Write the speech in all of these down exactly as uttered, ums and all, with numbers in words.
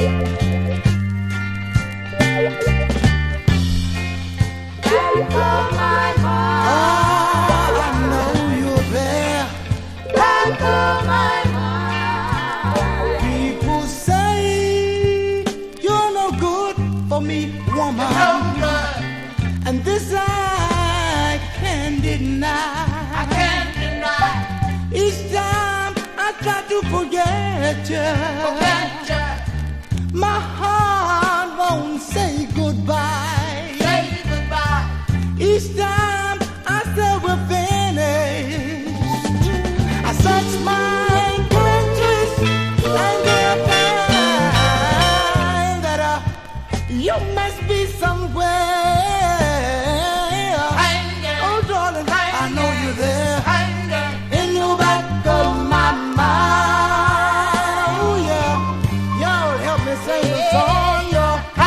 Forget you. Forget you. My heart won't say goodbye. Say goodbye. Each time I say we're finished, I search my conscience and then find that uh, you must be somewhere. Hanging. Oh, darling, Hanging. I know you're there. Hanging. In the back of my mind.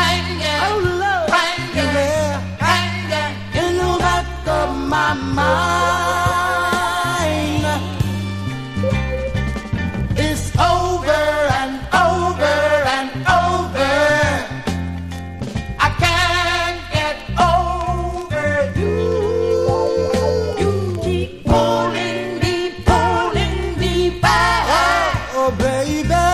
My